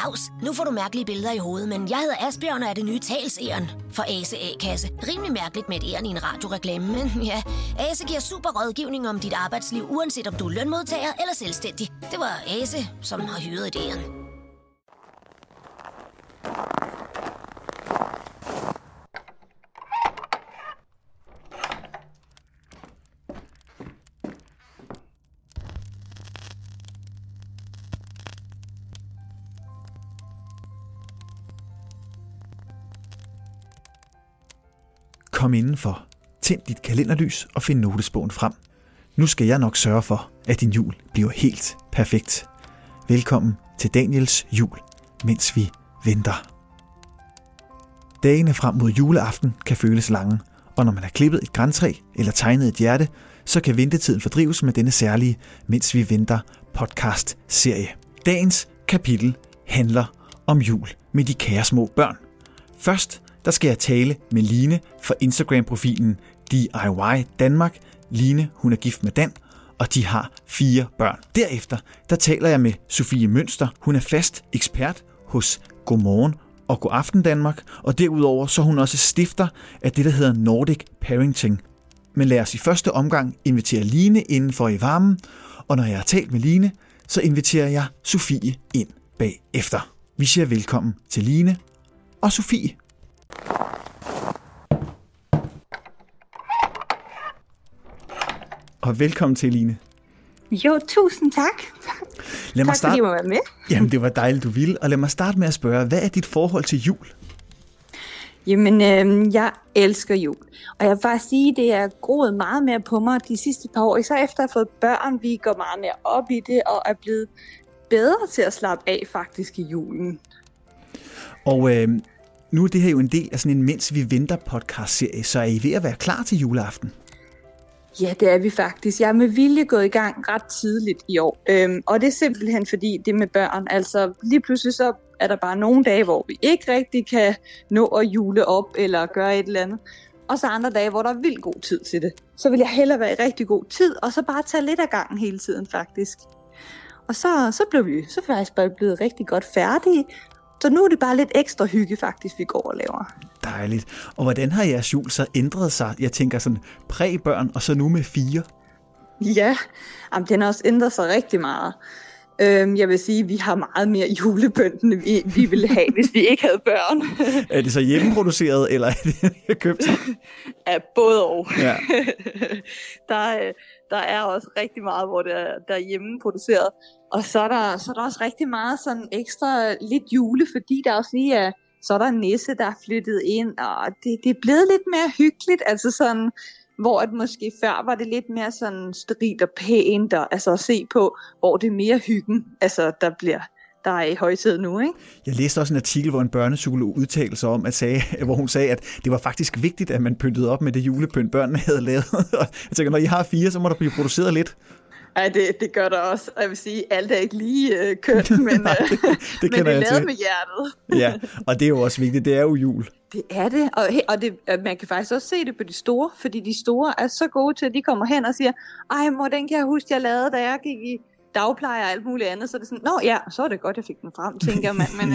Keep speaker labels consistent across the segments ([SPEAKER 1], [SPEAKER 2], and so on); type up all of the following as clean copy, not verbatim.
[SPEAKER 1] Dags. Nu får du mærkelige billeder i hovedet, men jeg hedder Asbjørn og er det nye talsæren for Ase A-kasse. Rimelig mærkeligt med et æren i en radioreklame, men ja, Ase giver super rådgivning om dit arbejdsliv, uanset om du er lønmodtager eller selvstændig. Det var Ase, som har hyret et æren.
[SPEAKER 2] Kom indenfor, tænd dit kalenderlys og find notesbogen frem. Nu skal jeg nok sørge for, at din jul bliver helt perfekt. Velkommen til Daniels jul, mens vi venter. Dagene frem mod juleaften kan føles lange, og når man har klippet et grantræ eller tegnet et hjerte, så kan ventetiden fordrives med denne særlige Mens vi venter podcast-serie. Dagens kapitel handler om jul med de kære små børn. Først der skal jeg tale med Line fra Instagram-profilen DIY Danmark. Line, hun er gift med Dan, og de har 4 børn. Derefter, der taler jeg med Sofie Mønster. Hun er fast ekspert hos Godmorgen og Godaften Danmark, og derudover så er hun også stifter af det, der hedder Nordic Parenting. Men lad os i første omgang invitere Line indenfor i varmen, og når jeg har talt med Line, så inviterer jeg Sofie ind bagefter. Vi siger velkommen til Line og Sofie. Og velkommen til, Line.
[SPEAKER 3] Jo, tusind tak. Tak fordi jeg må være med.
[SPEAKER 2] Jamen, det var dejligt, du ville. Og lad mig starte med at spørge, hvad er dit forhold til jul?
[SPEAKER 3] Jamen, jeg elsker jul. Og jeg vil bare sige, det er groet meget mere på mig de sidste par år. Især efter at have fået børn, vi går meget mere op i det, og er blevet bedre til at slappe af faktisk i julen.
[SPEAKER 2] Og nu er det her jo en del af sådan en Mens vi venter podcast-serie, så er I ved at være klar til juleaften?
[SPEAKER 3] Ja, det er vi faktisk. Jeg er med vilje gået i gang ret tidligt i år. Og det er simpelthen fordi det med børn. Altså lige pludselig så er der bare nogle dage, hvor vi ikke rigtig kan nå at jule op eller gøre et eller andet. Og så andre dage, hvor der er vildt god tid til det. Så vil jeg hellere være i rigtig god tid, og så bare tage lidt af gangen hele tiden faktisk. Og så blev vi så faktisk bare blevet rigtig godt færdige. Så nu er det bare lidt ekstra hygge faktisk, vi går og laver.
[SPEAKER 2] Dejligt. Og hvordan har jeres jul så ændret sig? Jeg tænker sådan præbørn og så nu med 4.
[SPEAKER 3] Ja, jamen, den har også ændret sig rigtig meget. Jeg vil sige, at vi har meget mere julepynt, end vi ville have, hvis vi ikke havde børn.
[SPEAKER 2] Er det så hjemmeproduceret, eller er det købt?
[SPEAKER 3] Ja, både og.
[SPEAKER 2] Ja.
[SPEAKER 3] Der er også rigtig meget, hvor der er hjemmeproduceret. Og så er der også rigtig meget sådan ekstra lidt jule, fordi der også lige er, så er der en nisse, der er flyttet ind, og det er blevet lidt mere hyggeligt, altså sådan, hvor at måske før var det lidt mere sådan sterilt og pænt, og, altså at se på, hvor det er mere hyggen, altså der er i højtid nu, ikke?
[SPEAKER 2] Jeg læste også en artikel, hvor en børnepsykolog udtalte sig om, hvor hun sagde, at det var faktisk vigtigt, at man pyntede op med det julepynt, børnene havde lavet. Og jeg tænker, når I har 4, så må der blive produceret lidt.
[SPEAKER 3] Ja, det gør der også. Og jeg vil sige, alt er ikke lige kønt, men,
[SPEAKER 2] Nej, det
[SPEAKER 3] men det er lavet med hjertet.
[SPEAKER 2] Ja, og det er jo også vigtigt. Det er jo jul.
[SPEAKER 3] Det er det, og man kan faktisk også se det på de store, fordi de store er så gode til, at de kommer hen og siger, ej mor, den kan jeg huske, jeg lavede, da jeg gik i dagpleje og alt muligt andet. Så er det sådan, nå ja, så er det godt, jeg fik den frem, tænker man. Men,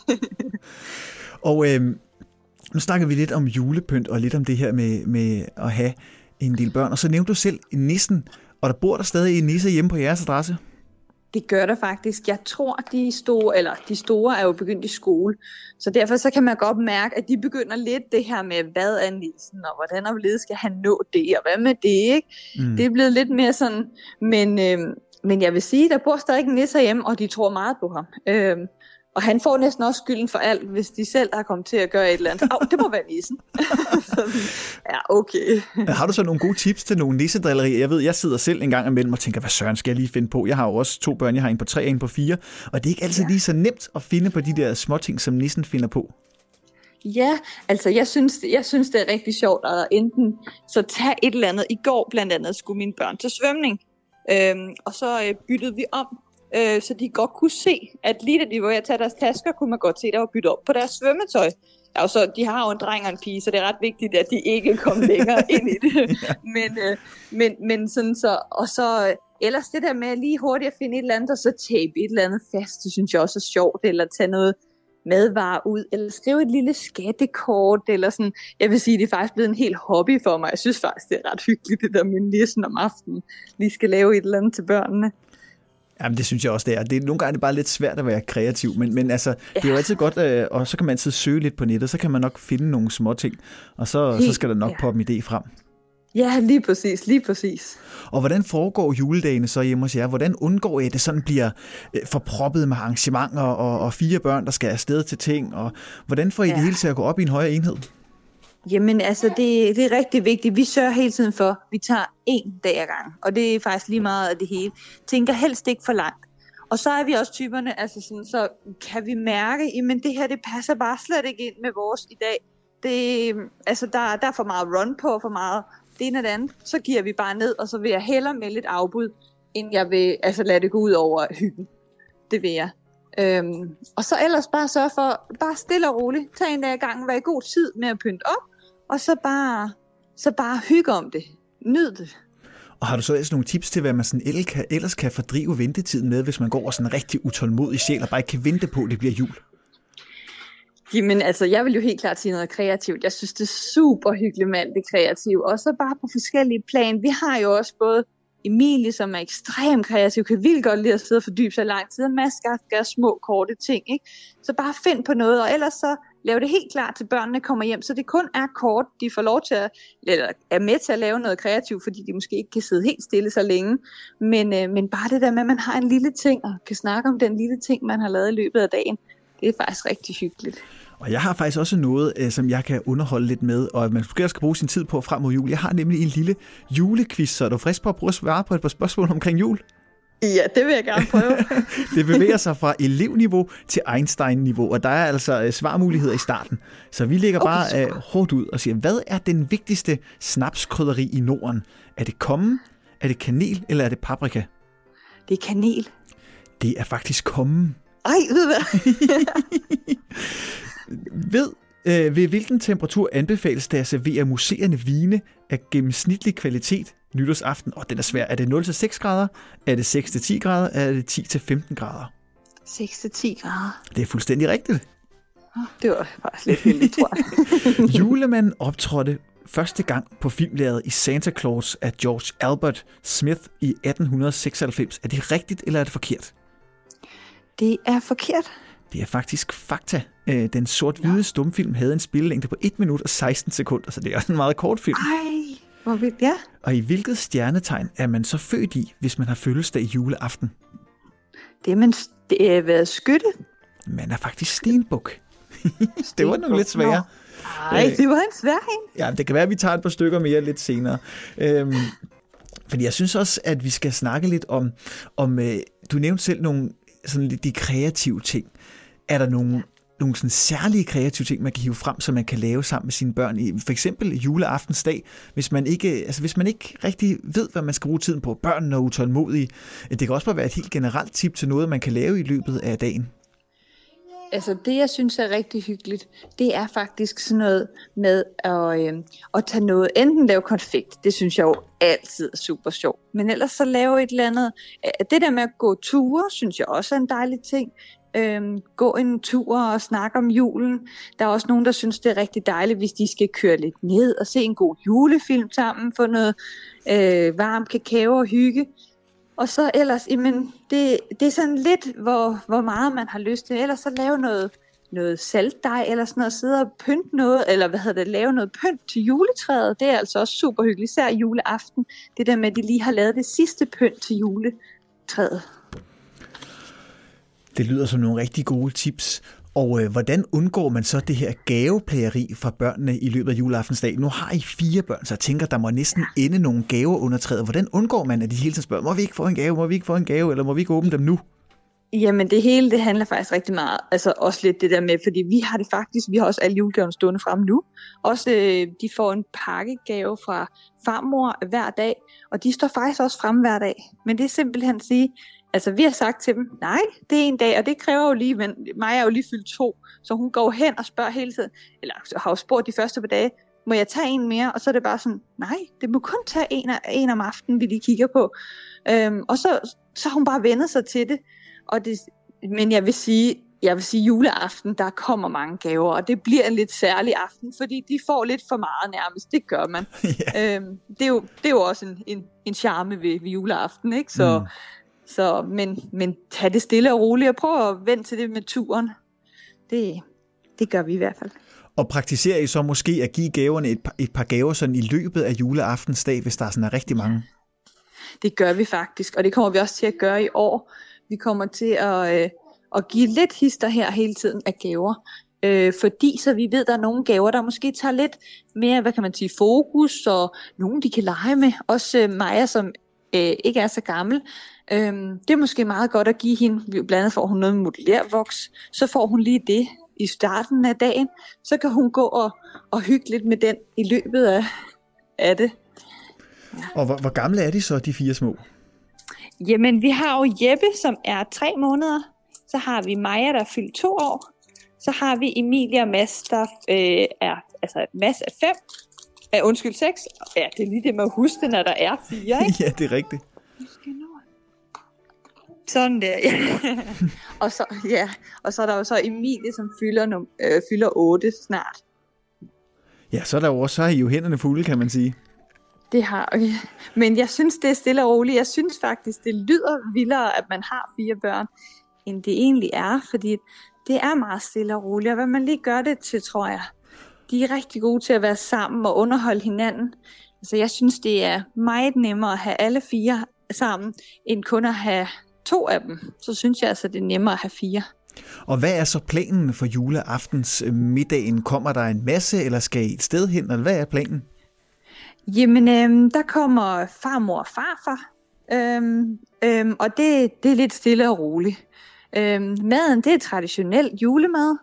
[SPEAKER 2] Og nu snakker vi lidt om julepynt, og lidt om det her med at have en del børn. Og så nævnte du selv nissen, og der bor der stadig en nisse hjemme på jeres adresse?
[SPEAKER 3] Det gør der faktisk. Jeg tror, de store er jo begyndt i skole. Så derfor så kan man godt mærke, at de begynder lidt det her med, hvad er nissen, og hvordan og skal han nå det, og hvad med det, ikke? Det er blevet lidt mere sådan, men jeg vil sige, der bor stadig en nisse hjemme, og de tror meget på ham. Og han får næsten også skylden for alt, hvis de selv har kommet til at gøre et eller andet. Det må være nissen. Ja, okay.
[SPEAKER 2] Har du så nogle gode tips til nogle nissedrillerier? Jeg ved, jeg sidder selv en gang imellem og tænker, hvad søren skal jeg lige finde på? Jeg har jo også 2 børn, jeg har en på 3 og en på 4. Og det er ikke altid lige så nemt at finde på de der små ting, som nissen finder på.
[SPEAKER 3] Ja, altså jeg synes det er rigtig sjovt at enten så tage et eller andet. I går blandt andet skulle mine børn til svømning, og så byttede vi om. Så de godt kunne se, at lige da de var ved at tage deres tasker, kunne man godt se, at der var byttet op på deres svømmetøj. Altså, de har jo en dreng og en pige, så det er ret vigtigt, at de ikke kom længere ind i det. Ja. Men sådan så, og så ellers det der med lige hurtigt at finde et eller andet, og så tape et eller andet fast, det synes jeg også er sjovt, eller tage noget madvarer ud, eller skrive et lille skattekort, eller sådan. Jeg vil sige, det er faktisk blevet en helt hobby for mig. Jeg synes faktisk, det er ret hyggeligt, det der med nissen om aftenen. Lige skal lave et eller andet til børnene.
[SPEAKER 2] Jamen, det synes jeg også, det er. Nogle gange er det bare lidt svært at være kreativ, men altså, det er jo altid godt, og så kan man altid søge lidt på nettet, så kan man nok finde nogle små ting, og så skal der nok poppe en idé frem.
[SPEAKER 3] Ja, lige præcis.
[SPEAKER 2] Og hvordan foregår juledagene så hjemme hos jer? Hvordan undgår I, at det sådan bliver forproppet med arrangementer og 4 børn, der skal afsted til ting? Og hvordan får I det hele til at gå op i en højere enhed?
[SPEAKER 3] Jamen altså, det er rigtig vigtigt. Vi sørger hele tiden for, at vi tager 1 dag ad gangen. Og det er faktisk lige meget af det hele. Tænker helst ikke for langt. Og så er vi også typerne, altså sådan, så kan vi mærke, jamen det her, det passer bare slet ikke ind med vores i dag. Altså der er for meget run på, for meget det ene og det andet. Så giver vi bare ned, og så vil jeg hellere med lidt afbud, end jeg vil altså lade det gå ud over hyggen. Det vil jeg. Og så ellers bare sørge for, bare stille og roligt, tag en dag ad gangen, vær i god tid med at pynte op, og så bare hygge om det. Nyd det.
[SPEAKER 2] Og har du så ellers nogle tips til, hvad man sådan ellers kan fordrive ventetiden med, hvis man går sådan en rigtig utålmodig sjæl, og bare ikke kan vente på, at det bliver jul?
[SPEAKER 3] Jamen altså, jeg vil jo helt klart sige noget kreativt. Jeg synes, det er super hyggeligt med alt det kreative. Og så bare på forskellige plan. Vi har jo også både Emilie, som er ekstremt kreativ, kan vildt godt lide at sidde og fordybe sig i lang tid, og Mads skal små, korte ting, ikke? Så bare find på noget, og ellers så lav det helt klart til børnene kommer hjem, så det kun er kort, de får lov til at, eller er med til at lave noget kreativt, fordi de måske ikke kan sidde helt stille så længe, men bare det der med, at man har en lille ting, og kan snakke om den lille ting, man har lavet i løbet af dagen, det er faktisk rigtig hyggeligt.
[SPEAKER 2] Og jeg har faktisk også noget, som jeg kan underholde lidt med, og man måske også skal bruge sin tid på frem mod jul. Jeg har nemlig en lille julequiz, så er du frisk på at prøve at svare på et par spørgsmål omkring jul?
[SPEAKER 3] Ja, det vil jeg gerne prøve.
[SPEAKER 2] Det bevæger sig fra elevniveau til Einstein-niveau, og der er altså svarmuligheder i starten. Så vi lægger bare hårdt ud og siger, hvad er den vigtigste snapskrydderi i Norden? Er det kommen, er det kanel, eller er det paprika?
[SPEAKER 3] Det er kanel.
[SPEAKER 2] Det er faktisk kommen.
[SPEAKER 3] Ej, ved du hvad?
[SPEAKER 2] Ved hvilken temperatur anbefales der at servere museerne vine af gennemsnitlig kvalitet nytårsaften? Og den er svær. Er det 0-6 grader? Er det 6-10 grader? Er det 10-15 grader?
[SPEAKER 3] 6-10 grader.
[SPEAKER 2] Det er fuldstændig rigtigt.
[SPEAKER 3] Det var faktisk lidt heldigt, tror jeg.
[SPEAKER 2] Julemanden optrådte første gang på filmlærredet i Santa Claus af George Albert Smith i 1896. Er det rigtigt, eller er det forkert?
[SPEAKER 3] Det er forkert.
[SPEAKER 2] Det er faktisk fakta. Den sort-hvide stumfilm havde en spillelængde på 1 minut og 16 sekunder, så det er også en meget kort film.
[SPEAKER 3] Ej, hvor vildt, ja.
[SPEAKER 2] Og i hvilket stjernetegn er man så født i, hvis man har fødselsdag i juleaften?
[SPEAKER 3] Det er været skytte.
[SPEAKER 2] Man er faktisk stenbuk. Det var nok lidt sværere.
[SPEAKER 3] Nej, det var en svær en.
[SPEAKER 2] Ja, det kan være, at vi tager et par stykker mere lidt senere. Fordi jeg synes også, at vi skal snakke lidt om du nævnte selv nogle sådan lidt de kreative ting. Er der nogle sådan særlige kreative ting, man kan hive frem, som man kan lave sammen med sine børn i for eksempel juleaftensdag, hvis man ikke rigtig ved, hvad man skal bruge tiden på. Børnene er utålmodige. Det kan også bare være et helt generelt tip til noget, man kan lave i løbet af dagen.
[SPEAKER 3] Altså det, jeg synes er rigtig hyggeligt, det er faktisk sådan noget med at tage noget, enten lave konfekt, det synes jeg jo altid er super sjovt, men ellers så lave et eller andet. Det der med at gå ture, synes jeg også er en dejlig ting. Gå en tur og snakke om julen. Der er også nogen, der synes, det er rigtig dejligt, hvis de skal køre lidt ned og se en god julefilm sammen, få noget varm kakao og hygge. Og så ellers, jamen, det er sådan lidt, hvor meget man har lyst til. Ellers så lave noget saltdej, eller sådan noget, sidde og pynte noget, eller lave noget pynt til juletræet. Det er altså også super hyggeligt, især juleaften. Det der med, at de lige har lavet det sidste pynt til juletræet.
[SPEAKER 2] Det lyder som nogle rigtig gode tips. Og hvordan undgår man så det her gaveplageri fra børnene i løbet af juleaftensdag? Nu har I 4 børn, så jeg tænker, der må næsten ende nogle gaver under træet. Hvordan undgår man, at de hele tiden spørger, må vi ikke få en gave, eller må vi ikke åbne dem nu?
[SPEAKER 3] Jamen det hele, det handler faktisk rigtig meget, altså også lidt det der med, fordi vi har også alle julegaverne stående frem nu. Også de får en pakkegave fra farmor hver dag, og de står faktisk også frem hver dag. Men det er simpelthen at sige, altså vi har sagt til dem, nej, det er en dag, og det kræver jo lige, men Maja er jo lige fyldt 2, så hun går hen og spørger hele tiden, eller har jo spurgt de første par dage, må jeg tage en mere? Og så er det bare sådan, nej, det må kun tage en om aftenen, vi lige kigger på. Og så har hun bare vendt sig til det. Men jeg vil sige juleaften, der kommer mange gaver, og det bliver en lidt særlig aften, fordi de får lidt for meget nærmest. Det gør man. Yeah. Det er jo også en charme ved juleaften, ikke? Men tag det stille og roligt, og prøv at vente til det med turen. Det gør vi i hvert fald.
[SPEAKER 2] Og praktiserer I så måske at give gaverne et par gaver sådan i løbet af juleaftensdag, hvis der sådan er rigtig mange?
[SPEAKER 3] Det gør vi faktisk, og det kommer vi også til at gøre i år. Vi kommer til at give lidt hister her hele tiden af gaver. Fordi så vi ved, at der er nogle gaver, der måske tager lidt mere, fokus, og nogle de kan lege med. Også Maja, som ikke er så gammel. Det er måske meget godt at give hende, blandt andet får hun noget modellervoks, så får hun lige det i starten af dagen, så kan hun gå og hygge lidt med den i løbet af det.
[SPEAKER 2] Ja. Og hvor gamle er de så, de 4 små?
[SPEAKER 3] Jamen, vi har jo Jeppe, som er 3 måneder. Så har vi Maja, der er fyldt 2 år. Så har vi Emilie og Mads, der Mads er 6. Ja, det er lige det med at huske det, når der er 4, ikke?
[SPEAKER 2] Ja, det er rigtigt.
[SPEAKER 3] Sådan der, ja. Og så er der jo så Emilie, som fylder 8 snart.
[SPEAKER 2] Ja, så er I jo hænderne fulde, kan man sige.
[SPEAKER 3] Det har vi. Men jeg synes, det er stille og roligt. Jeg synes faktisk, det lyder vildere, at man har 4 børn, end det egentlig er. Fordi det er meget stille og roligt. Og hvad man lige gør det til, tror jeg. De er rigtig gode til at være sammen og underholde hinanden. Altså, jeg synes, det er meget nemmere at have alle 4 sammen, end kun at have 2 af dem. Så synes jeg altså, det er nemmere at have 4.
[SPEAKER 2] Og hvad er så planen for juleaftens middagen? Kommer der en masse, eller skal I et sted hen? Eller hvad er planen?
[SPEAKER 3] Jamen, der kommer farmor og farfar. Og det er lidt stille og roligt. Maden, det er traditionel julemad.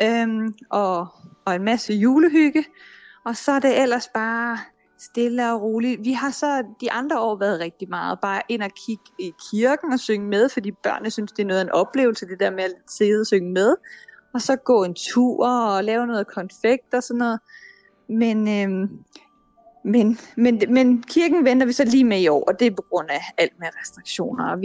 [SPEAKER 3] Og en masse julehygge. Og så er det ellers bare stille og roligt. Vi har så de andre år været rigtig meget bare ind og kigge i kirken og synge med, fordi børnene synes, det er noget af en oplevelse, det der med at sidde og synge med. Og så gå en tur og lave noget konfekt og sådan noget. Men kirken venter vi så lige med i år, og det er på grund af alt med restriktioner. Og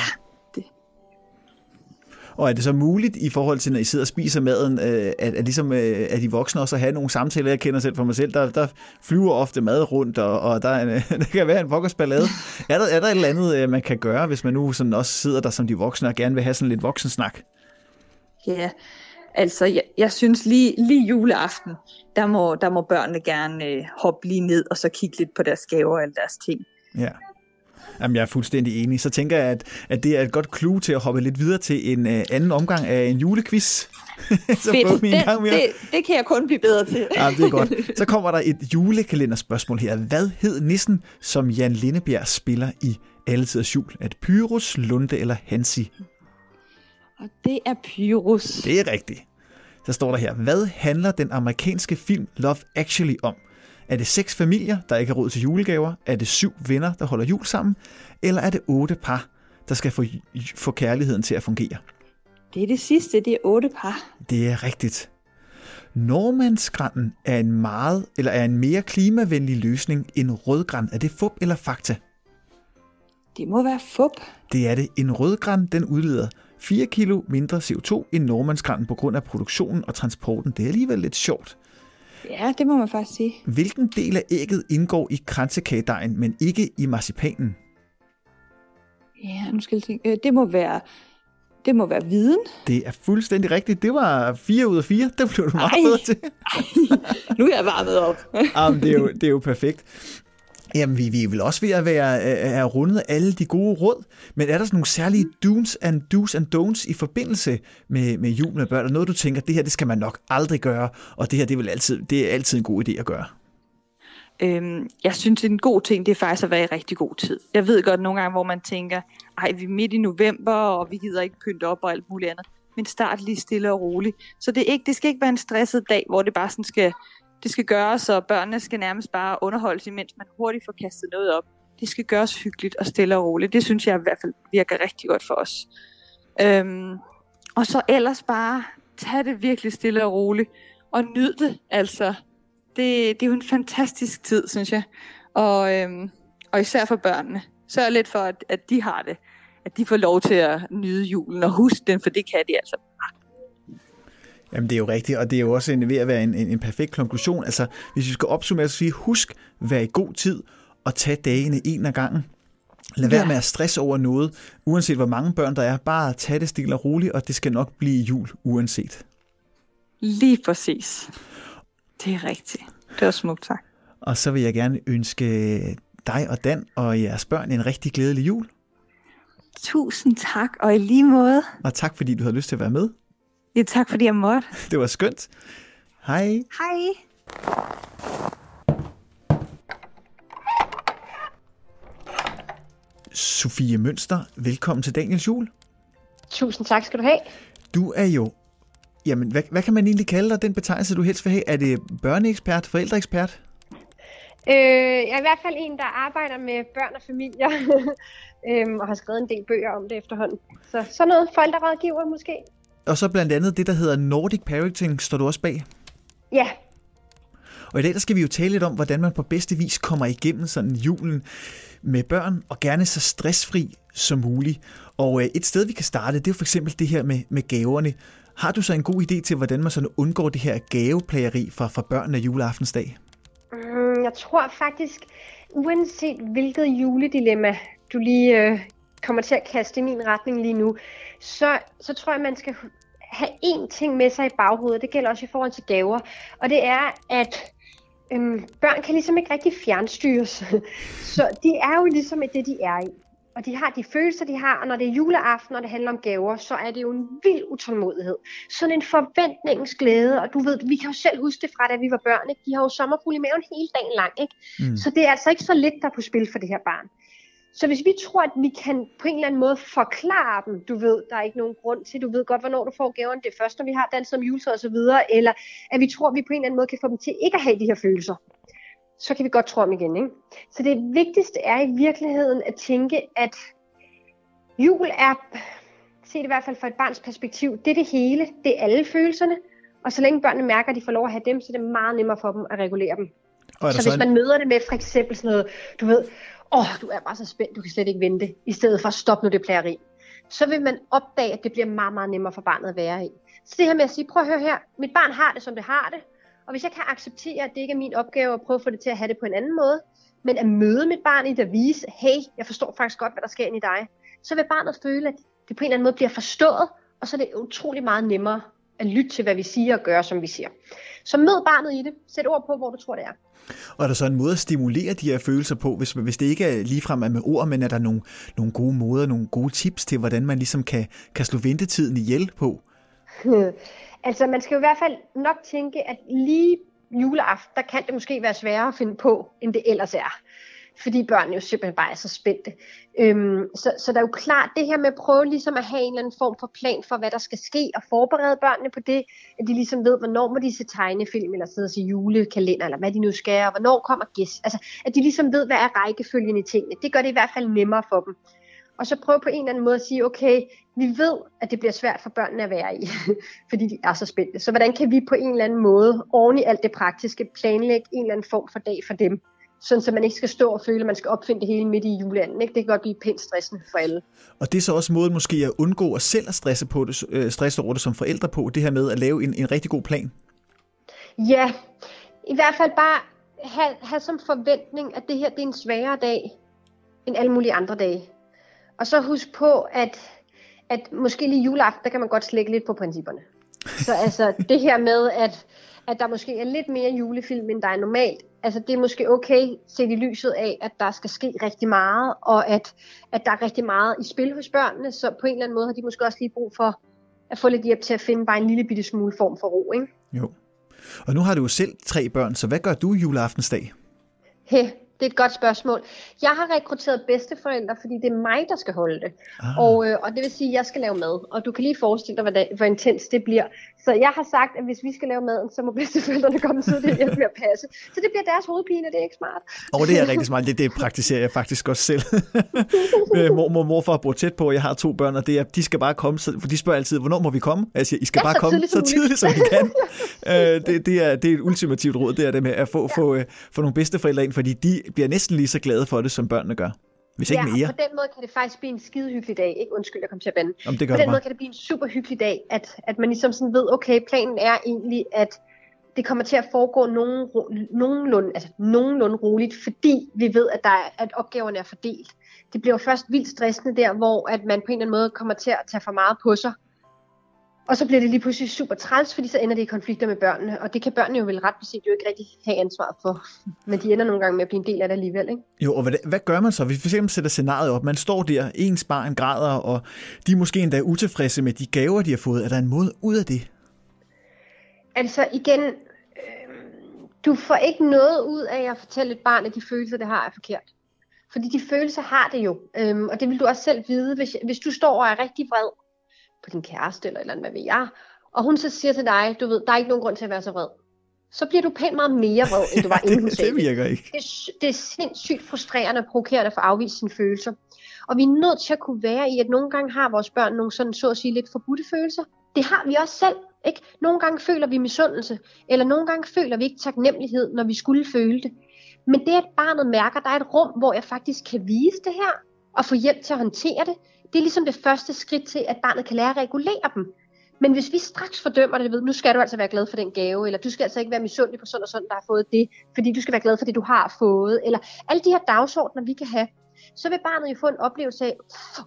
[SPEAKER 2] Og er det så muligt i forhold til, når I sidder og spiser maden, at de voksne også have nogle samtaler? Jeg kender selv for mig selv, der flyver ofte mad rundt, og der kan være en pokkersballade. Er der et eller andet, man kan gøre, hvis man nu sådan også sidder der som de voksne og gerne vil have sådan lidt voksensnak?
[SPEAKER 3] Ja, altså jeg synes lige juleaften, der må børnene gerne hoppe lige ned og så kigge lidt på deres gaver og alle deres ting.
[SPEAKER 2] Ja. Jamen, jeg er fuldstændig enig. Så tænker jeg, at det er et godt clue til at hoppe lidt videre til en anden omgang af en julequiz.
[SPEAKER 3] Så det kan jeg kun blive bedre til.
[SPEAKER 2] Ja, det er godt. Så kommer der et julekalenderspørgsmål her. Hvad hed nissen, som Jan Lindebjerg spiller i Alletiders Jul? Er det Pyrus, Lunde eller Hansi?
[SPEAKER 3] Og det er Pyrus.
[SPEAKER 2] Det er rigtigt. Så står der her. Hvad handler den amerikanske film Love Actually om? Er det 6 familier, der ikke har råd til julegaver? Er det 7 venner, der holder jul sammen? Eller er det 8 par, der skal få kærligheden til at fungere?
[SPEAKER 3] Det er det sidste, det er 8 par.
[SPEAKER 2] Det er rigtigt. Nordmandsgran er en mere klimavenlig løsning end rødgran. Er det fup eller fakta?
[SPEAKER 3] Det må være fup.
[SPEAKER 2] Det er det. En rødgran, den udleder 4 kilo mindre CO2 end nordmandsgranen på grund af produktionen og transporten. Det er alligevel lidt sjovt.
[SPEAKER 3] Ja, det må man faktisk sige.
[SPEAKER 2] Hvilken del af ægget indgår i kransekagedejen, men ikke i marcipanen?
[SPEAKER 3] Ja, nu skal jeg tænke. Det må være viden.
[SPEAKER 2] Det er fuldstændig rigtigt. Det var 4 ud af 4. Det blev du meget bedre til.
[SPEAKER 3] Nu er jeg varmet op.
[SPEAKER 2] Jamen, det er jo perfekt. Jamen, vi vil også ved at være rundet alle de gode råd, men er der sådan nogle særlige do's and don'ts i forbindelse med jul med børn? Noget, du tænker, det her, det skal man nok aldrig gøre, og det her, det er altid en god idé at gøre?
[SPEAKER 3] Jeg synes, en god ting, det er faktisk at være i rigtig god tid. Jeg ved godt nogle gange, hvor man tænker, vi er midt i november, og vi gider ikke pynte op og alt muligt andet. Men start lige stille og roligt. Så det skal ikke være en stresset dag, hvor det bare sådan det skal gøres, og børnene skal nærmest bare underholdes, imens man hurtigt får kastet noget op. Det skal gøres hyggeligt og stille og roligt. Det synes jeg i hvert fald virker rigtig godt for os. Og så ellers bare tage det virkelig stille og roligt, og nyd det. Altså, det er jo en fantastisk tid, synes jeg. Og især for børnene. Sørg lidt for, at de har det. At de får lov til at nyde julen og huske den, for det kan de altså.
[SPEAKER 2] Jamen det er jo rigtigt, og det er jo også ved at være en perfekt konklusion. Altså hvis vi skal opsummere, så sige, husk, vær i god tid og tag dagene en ad gangen. Lad være med at stresse over noget, uanset hvor mange børn der er. Bare tag det stille og roligt, og det skal nok blive jul uanset.
[SPEAKER 3] Lige præcis. Det er rigtigt. Det var smukt sagt.
[SPEAKER 2] Og så vil jeg gerne ønske dig og Dan og jeres børn en rigtig glædelig jul.
[SPEAKER 3] Tusind tak, og i lige måde.
[SPEAKER 2] Og tak fordi du havde lyst til at være med.
[SPEAKER 3] Ja, tak fordi jeg måtte.
[SPEAKER 2] Det var skønt. Hej.
[SPEAKER 3] Hej.
[SPEAKER 2] Sofie Mønster, velkommen til Daniels jul.
[SPEAKER 4] Tusind tak skal du have.
[SPEAKER 2] Du er jo, jamen hvad kan man egentlig kalde dig, den betegnelse du helst vil have? Er det børneekspert, forældreekspert?
[SPEAKER 4] Jeg er i hvert fald en, der arbejder med børn og familier, og har skrevet en del bøger om det efterhånden. Så sådan noget forældrerådgiver måske. Og
[SPEAKER 2] så blandt andet det, der hedder Nordic Parenting, står du også bag?
[SPEAKER 4] Ja.
[SPEAKER 2] Og i dag der skal vi jo tale lidt om, hvordan man på bedste vis kommer igennem sådan julen med børn, og gerne så stressfri som muligt. Og et sted, vi kan starte, det er jo for eksempel det her med gaverne. Har du så en god idé til, hvordan man sådan undgår det her gaveplageri fra børnene juleaftensdag?
[SPEAKER 4] Jeg tror faktisk, uanset hvilket juledilemma du lige kommer til at kaste i min retning lige nu, så tror jeg, man skal have én ting med sig i baghovedet. Det gælder også i forhold til gaver. Og det er, at børn kan ligesom ikke rigtig fjernstyres. Så de er jo ligesom det, de er i. Og de har de følelser, de har, og når det er juleaften, og det handler om gaver, så er det jo en vild utålmodighed. Sådan en forventningens glæde, og du ved, vi kan jo selv huske det fra, da vi var børn, ikke? De har jo sommerfugle i maven hele dagen lang, ikke? Så det er altså ikke så lidt, der er på spil for det her barn. Så hvis vi tror, at vi kan på en eller anden måde forklare dem, du ved, der er ikke nogen grund til, du ved godt, hvornår du får gaverne, det er først, når vi har danset om juletræet og så videre, eller at vi tror, at vi på en eller anden måde kan få dem til ikke at have de her følelser, så kan vi godt tro om igen, ikke? Så det vigtigste er i virkeligheden at tænke, at jul er, set i hvert fald fra et barns perspektiv, det er det hele, det er alle følelserne, og så længe børnene mærker, at de får lov at have dem, så er det meget nemmere for dem at regulere dem. Så hvis man møder det med for eksempel sådan noget, du ved, du er bare så spændt, du kan slet ikke vente, i stedet for at stoppe nu det plageri, så vil man opdage, at det bliver meget, meget nemmere for barnet at være i. Så det her med at sige, prøv at høre her, mit barn har det, som det har det, og hvis jeg kan acceptere, at det ikke er min opgave at prøve at få det til at have det på en anden måde, men at møde mit barn i det at vise, hey, jeg forstår faktisk godt, hvad der sker inde i dig, så vil barnet føle, at det på en eller anden måde bliver forstået, og så er det utrolig meget nemmere at lytte til, hvad vi siger og gøre, som vi siger. Så mød barnet i det. Sæt ord på, hvor du tror, det er.
[SPEAKER 2] Og er der så en måde at stimulere de her følelser på, hvis det ikke er ligefrem med ord, men er der nogle gode måder, nogle gode tips til, hvordan man ligesom kan slå ventetiden ihjel på?
[SPEAKER 4] Altså, man skal jo i hvert fald nok tænke, at lige juleaften, der kan det måske være sværere at finde på, end det ellers er. Fordi børnene jo simpelthen bare er så spændte. Så der er jo klart det her med at prøve ligesom at have en eller anden form for plan for, hvad der skal ske, og forberede børnene på det, at de ligesom ved, hvornår må de se tegnefilm, eller sidde og se julekalender, eller hvad de nu skal, og hvornår kommer gæst. Altså, at de ligesom ved, hvad er rækkefølgen i tingene. Det gør det i hvert fald nemmere for dem. Og så prøve på en eller anden måde at sige, okay, vi ved, at det bliver svært for børnene at være i, fordi de er så spændte. Så hvordan kan vi på en eller anden måde, oven i alt det praktiske, planlægge en eller anden form for dag for dem? Sådan, så man ikke skal stå og føle, at man skal opfinde det hele midt i juleanden. Ikke? Det kan godt blive pænt stressende for alle.
[SPEAKER 2] Og det er så også måden måske at undgå at selv at stresse over det som forældre på, det her med at lave en rigtig god plan?
[SPEAKER 4] Ja, i hvert fald bare have som forventning, at det her det er en sværere dag end alle mulige andre dage. Og så husk på, at måske lige juleaften, der kan man godt slække lidt på principperne. Så altså det her med, at der måske er lidt mere julefilm, end der er normalt, altså det er måske okay set i lyset af, at der skal ske rigtig meget, og at der er rigtig meget i spil hos børnene, så på en eller anden måde har de måske også lige brug for at få lidt hjælp til at finde bare en lille bitte smule form for ro, ikke?
[SPEAKER 2] Jo. Og nu har du jo selv 3 børn, så hvad gør du juleaftensdag?
[SPEAKER 4] Det er et godt spørgsmål. Jeg har rekrutteret bedsteforældre, fordi det er mig, der skal holde det. Og det vil sige, at jeg skal lave mad. Og du kan lige forestille dig, hvor intens det bliver. Så jeg har sagt, at hvis vi skal lave maden, så må bedsteforældrene komme tidligt og hjælpe med at passe. Så det bliver deres hovedpine, det er ikke smart.
[SPEAKER 2] Og det er rigtig smart. Det praktiserer jeg faktisk også selv. Morfar bor tæt på, og jeg har 2 børn, og det er, de skal bare komme, for de spørger altid, hvornår må vi komme? Jeg siger, I skal bare komme så tidligt, som I kan. Det er et ultimativt råd, det er det med at få nogle bedsteforældre ind, fordi de bliver næsten lige så glade for det, som børnene gør. hvis ikke mere.
[SPEAKER 4] På den måde kan det faktisk blive en skide hyggelig dag. Ikke? Undskyld, jeg kom til at bande.
[SPEAKER 2] På den
[SPEAKER 4] måde kan det blive en super hyggelig dag, at man ligesom sådan ved, okay, planen er egentlig, at det kommer til at foregå nogenlunde roligt, fordi vi ved, at opgaverne er fordelt. Det bliver jo først vildt stressende der, hvor at man på en eller anden måde kommer til at tage for meget på sig. Og så bliver det lige pludselig super træls, fordi så ender det i konflikter med børnene. Og det kan børnene jo vel ret beset jo ikke rigtig have ansvaret for. Men de ender nogle gange med at blive en del af det alligevel, ikke?
[SPEAKER 2] Jo, og hvad gør man så, hvis vi for eksempel sætter scenariet op? Man står der, ens barn græder, og de er måske endda utilfredse med de gaver, de har fået. Er der en måde ud af det?
[SPEAKER 4] Altså igen, du får ikke noget ud af at fortælle et barn, at de følelser, det har, er forkert. Fordi de følelser har det jo. Og det vil du også selv vide, hvis du står og er rigtig vred på din kæreste eller et eller andet, hvad ved jeg, og hun så siger til dig, du ved, der er ikke nogen grund til at være så vred. Så bliver du pænt meget mere vred, end du var inden hun sagde
[SPEAKER 2] det. Virker ikke.
[SPEAKER 4] Det er sindssygt frustrerende og provokerende for at afvise sine følelser. Og vi er nødt til at kunne være i, at nogle gange har vores børn nogle sådan, så at sige, lidt forbudte følelser. Det har vi også selv. Ikke? Nogle gange føler vi misundelse, eller nogle gange føler vi ikke taknemmelighed, når vi skulle føle det. Men det, at barnet mærker, der er et rum, hvor jeg faktisk kan vise det her, og få hjælp til at håndtere det, det er ligesom det første skridt til, at barnet kan lære at regulere dem. Men hvis vi straks fordømmer det, ved, nu skal du altså være glad for den gave, eller du skal altså ikke være misundelig på sådan og sådan, der har fået det, fordi du skal være glad for det, du har fået, eller alle de her dagsordner, vi kan have, så vil barnet jo få en oplevelse af,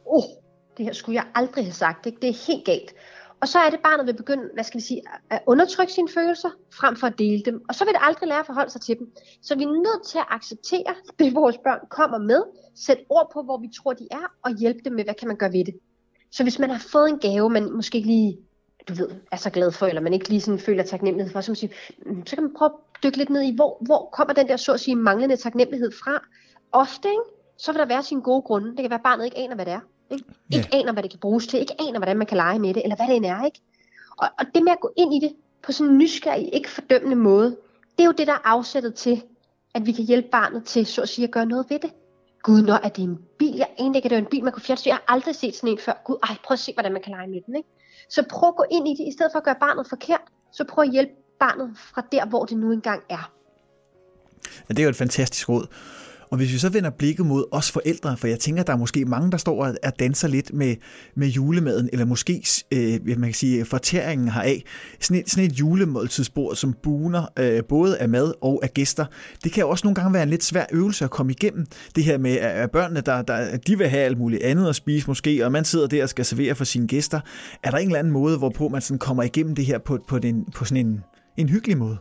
[SPEAKER 4] det her skulle jeg aldrig have sagt, ikke? Det er helt galt. Og så er det, barnet vil begynde, at undertrykke sine følelser, frem for at dele dem. Og så vil det aldrig lære at forholde sig til dem. Så vi er nødt til at acceptere det, vores børn kommer med, sætte ord på, hvor vi tror, de er, og hjælpe dem med, hvad kan man gøre ved det. Så hvis man har fået en gave, man måske ikke lige, er så glad for, eller man ikke lige sådan føler taknemmelighed for, så kan man prøve at dykke lidt ned i, hvor kommer den der, så at sige, manglende taknemmelighed fra. Ofte, ikke? Så vil der være sine gode grunde. Det kan være, at barnet ikke aner, hvad det er. Ikke aner, hvad det kan bruges til, ikke aner, hvordan man kan lege med det, eller hvad det end er, ikke? Og det med at gå ind i det på sådan en nysgerrig, ikke fordømmende måde, det er jo det, der er afsættet til, at vi kan hjælpe barnet til, så at sige, at gøre noget ved det. Gud, når er det en bil? Jeg anede ikke, at det var en bil, man kunne fjerne. Jeg har aldrig set sådan en før. Gud, prøv at se, hvordan man kan lege med den, ikke? Så prøv at gå ind i det, i stedet for at gøre barnet forkert, så prøv at hjælpe barnet fra der, hvor det nu engang er.
[SPEAKER 2] Ja, det er jo et fantastisk råd. Og hvis vi så vender blikket mod os forældre, for jeg tænker, der er måske mange, der står og danser lidt med julemaden, eller måske, man kan sige, fortæringen heraf. Sådan et julemåltidsbord, som buner både af mad og af gæster. Det kan også nogle gange være en lidt svær øvelse at komme igennem. Det her med at børnene, de vil have alt muligt andet at spise måske, og man sidder der og skal servere for sine gæster. Er der en eller anden måde, hvorpå man sådan kommer igennem det her på sådan en hyggelig måde?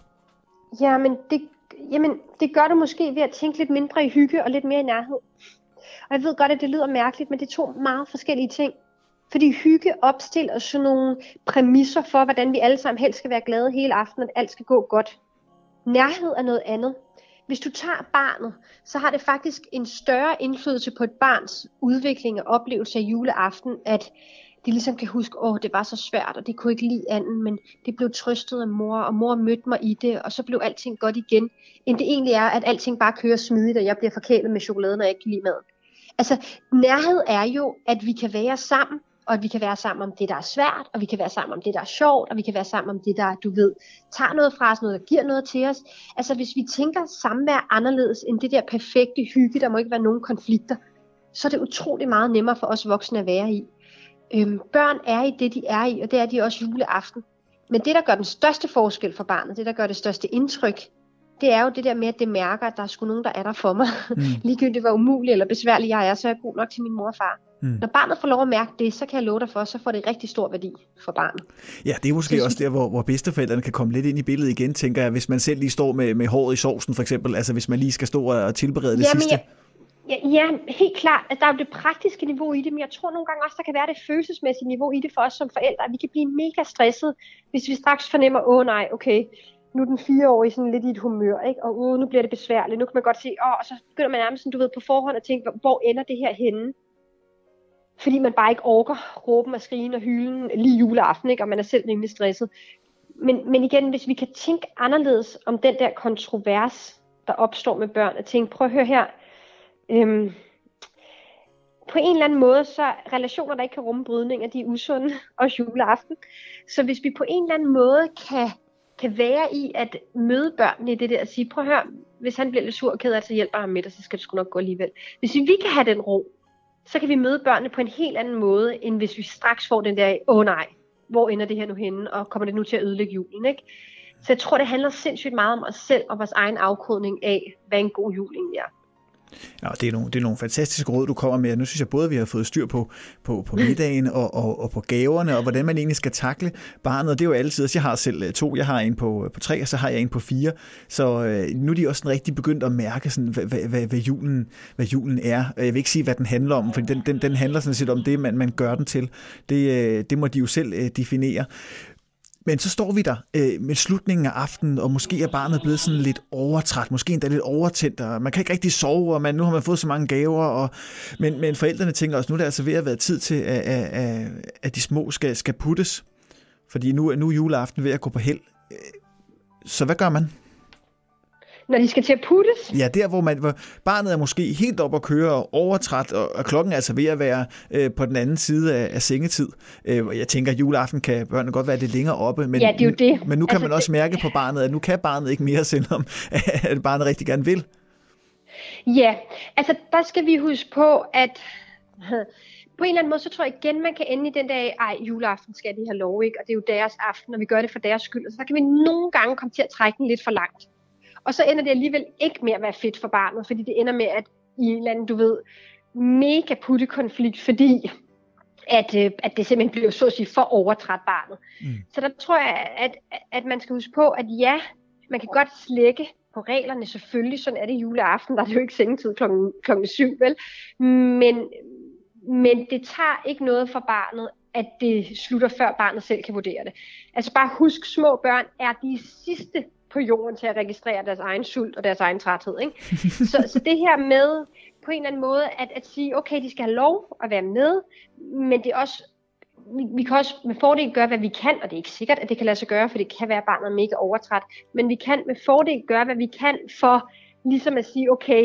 [SPEAKER 4] Jamen, det gør du måske ved at tænke lidt mindre i hygge og lidt mere i nærhed. Og jeg ved godt, at det lyder mærkeligt, men det er to meget forskellige ting. Fordi hygge opstiller sådan nogle præmisser for, hvordan vi alle sammen helst skal være glade hele aftenen, at alt skal gå godt. Nærhed er noget andet. Hvis du tager barnet, så har det faktisk en større indflydelse på et barns udvikling og oplevelse af juleaften, at de ligesom kan huske, det var så svært, og det kunne ikke lide anden, men det blev trøstet af mor, og mor mødte mig i det, og så blev alting godt igen, end det egentlig er, at alting bare kører smidigt, og jeg bliver forkælet med chokolade, når jeg ikke kan lide maden. Altså, nærhed er jo, at vi kan være sammen, og at vi kan være sammen om det, der er svært, og vi kan være sammen om det, der er sjovt, og vi kan være sammen om det, der, tager noget fra os, noget, der giver noget til os. Altså, hvis vi tænker samvær anderledes end det der perfekte hygge, der må ikke være nogen konflikter, så er det utrolig meget nemmere for os voksne at være i. Børn er i det, de er i, og det er de også juleaften. Men det, der gør den største forskel for barnet, det, der gør det største indtryk, det er jo det der med, at det mærker, at der er sgu nogen, der er der for mig. Ligegyldigt hvor umulig eller besværlig jeg er, så er jeg god nok til min mor og far. Når barnet får lov at mærke det, så kan jeg love dig for, så får det rigtig stor værdi for barnet. Ja,
[SPEAKER 2] det er måske også der, hvor bedsteforældrene kan komme lidt ind i billedet igen, tænker jeg, hvis man selv lige står med håret i sovsen for eksempel, altså hvis man lige skal stå og tilberede det sidste.
[SPEAKER 4] Ja, helt klart, at der er jo det praktiske niveau i det, men jeg tror nogle gange også, der kan være det følelsesmæssige niveau i det for os som forældre, at vi kan blive mega stresset, hvis vi straks fornemmer, nej, okay, nu er den 4-årige sådan lidt i et humør, ikke? Og nu bliver det besværligt, nu kan man godt se, og så begynder man nærmest sådan, på forhånd at tænke, hvor ender det her henne? Fordi man bare ikke orker råben og skrigen og hylden lige juleaften, ikke? Og man er selv rimelig stresset. Men igen, hvis vi kan tænke anderledes om den der kontrovers, der opstår med børn, at tænke, prøv at høre her, på en eller anden måde, så relationer, der ikke kan rumme brydninger, de er usunde, også juleaften. Så hvis vi på en eller anden måde kan være i at møde børnene i det der og sige, prøv at høre, hvis han bliver lidt sur og ked af, så hjælper ham med det, så skal det sgu nok gå alligevel. Hvis vi kan have den ro, så kan vi møde børnene på en helt anden måde, end hvis vi straks får den der, nej, hvor ender det her nu henne, og kommer det nu til at ødelægge julen, ikke? Så jeg tror, det handler sindssygt meget om os selv og vores egen afkodning af, hvad en god jul egentlig er.
[SPEAKER 2] Ja, det er nogle fantastiske råd, du kommer med. Nu synes jeg både, vi har fået styr på middagen og på gaverne, og hvordan man egentlig skal takle barnet. Det er jo altid, jeg har selv 2, jeg har en på 3, og så har jeg en på 4. Så nu er de også rigtig begyndt at mærke, sådan, hvad julen er. Jeg vil ikke sige, hvad den handler om, for den handler sådan set om det, man gør den til. Det må de jo selv definere. Men så står vi der med slutningen af aftenen, og måske er barnet blevet sådan lidt overtræt, måske endda lidt overtændt, og man kan ikke rigtig sove, og nu har man fået så mange gaver, men forældrene tænker også, nu er det altså ved at være tid til, at de små skal puttes, fordi nu er juleaften ved at gå på held. Så hvad gør man?
[SPEAKER 4] Når de skal til at puttes?
[SPEAKER 2] Ja, der hvor barnet er måske helt op at køre og overtræt, og klokken er altså ved at være på den anden side af sengetid. Jeg tænker, at juleaften kan børnene godt være lidt længere oppe, men,
[SPEAKER 4] ja, det er jo det.
[SPEAKER 2] Men nu kan man også mærke på barnet, at nu kan barnet ikke mere, selvom at barnet rigtig gerne vil.
[SPEAKER 4] Ja, altså der skal vi huske på, at på en eller anden måde, så tror jeg igen, man kan ende i den der, juleaften skal de have lov, ikke? Og det er jo deres aften, og vi gør det for deres skyld. Og så kan vi nogle gange komme til at trække den lidt for langt. Og så ender det alligevel ikke med at være fedt for barnet, fordi det ender med, at i en eller anden, mega puttekonflikt, fordi at det simpelthen bliver så at sige for overtræt barnet. Så der tror jeg, at man skal huske på, at ja, man kan godt slække på reglerne, selvfølgelig, sådan er det juleaften, der er det jo ikke sengetid klokken 7, vel? Men det tager ikke noget for barnet, at det slutter, før barnet selv kan vurdere det. Altså bare husk, små børn er de sidste på jorden til at registrere deres egen sult og deres egen træthed, ikke? Så det her med på en eller anden måde at sige, okay, de skal have lov at være med, men det er også, vi kan også med fordel gøre, hvad vi kan, og det er ikke sikkert, at det kan lade sig gøre, for det kan være, at barnet er mega overtræt, men vi kan med fordel gøre, hvad vi kan for ligesom at sige, okay,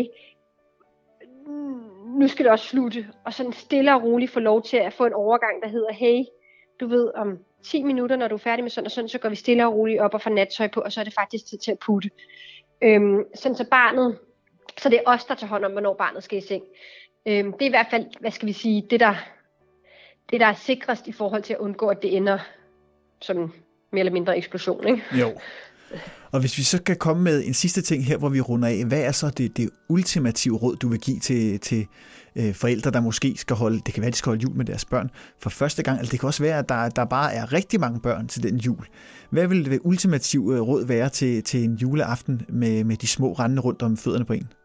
[SPEAKER 4] nu skal det også slutte, og sådan stille og roligt få lov til at få en overgang, der hedder, hey, du ved, om 10 minutter, når du er færdig med sådan og sådan, så går vi stille og roligt op og får nattøj på, og så er det faktisk tid til at putte. Sådan så barnet, så det er os, der tager hånd om, hvornår barnet skal i seng. Det er i hvert fald, hvad skal vi sige, det der er sikrest i forhold til at undgå, at det ender som mere eller mindre eksplosion, ikke?
[SPEAKER 2] Jo. Og hvis vi så kan komme med en sidste ting her, hvor vi runder af, hvad er så det ultimative råd, du vil give til forældre, der måske skal holde, det kan være, de skal holde jul med deres børn for første gang, eller det kan også være, at der bare er rigtig mange børn til den jul. Hvad vil det ultimative råd være til en juleaften med de små rendende rundt om fødderne på en?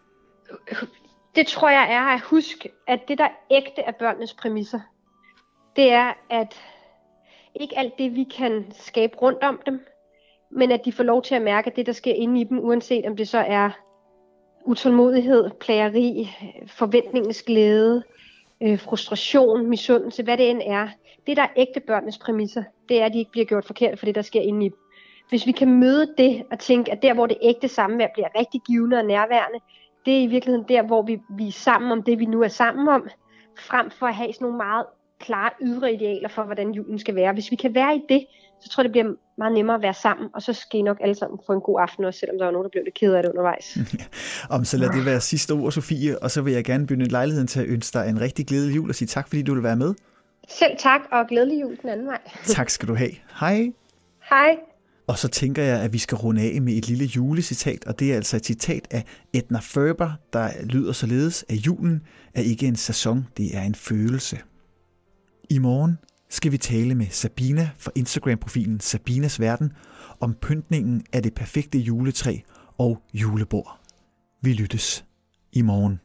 [SPEAKER 4] Det tror jeg er at huske, at det der ægte er børnenes præmisser, det er, at ikke alt det, vi kan skabe rundt om dem, men at de får lov til at mærke det, der sker inde i dem, uanset om det så er utålmodighed, plageri, forventningens glæde, frustration, misundelse, hvad det end er. Det, der er ægte børnenes præmisser, det er, at de ikke bliver gjort forkert for det, der sker inde i dem. Hvis vi kan møde det og tænke, at der, hvor det ægte samvær bliver rigtig givende og nærværende, det er i virkeligheden der, hvor vi er sammen om det, vi nu er sammen om, frem for at have sådan nogle meget klare ydre idealer for, hvordan julen skal være. Hvis vi kan være i det, så tror jeg, det bliver meget nemmere at være sammen, og så skal I nok alle sammen få en god aften også, selvom der var nogen, der blev lidt ked af det undervejs.
[SPEAKER 2] Så lad det være sidste ord, Sofie, og så vil jeg gerne benytte lejligheden til at ønske dig en rigtig glædelig jul og sige tak, fordi du vil være med.
[SPEAKER 4] Selv tak, og glædelig jul den anden vej.
[SPEAKER 2] Tak skal du have. Hej.
[SPEAKER 4] Hej.
[SPEAKER 2] Og så tænker jeg, at vi skal runde af med et lille julecitat, og det er altså et citat af Edna Ferber, der lyder således, at julen er ikke en sæson, det er en følelse. I morgen skal vi tale med Sabina fra Instagram-profilen Sabinas Verden om pyntningen af det perfekte juletræ og julebord. Vi lyttes i morgen.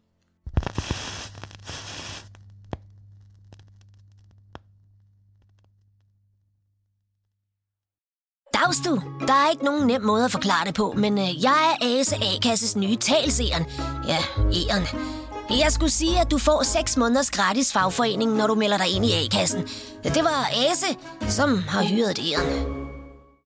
[SPEAKER 1] Dags du. Der er ikke nogen nem måde at forklare det på, men jeg er Ase A-kasses nye talseren. Ja, Eren. Jeg skulle sige, at du får 6 måneders gratis fagforening, når du melder dig ind i A-kassen. Det var Ase, som har hyret Eren.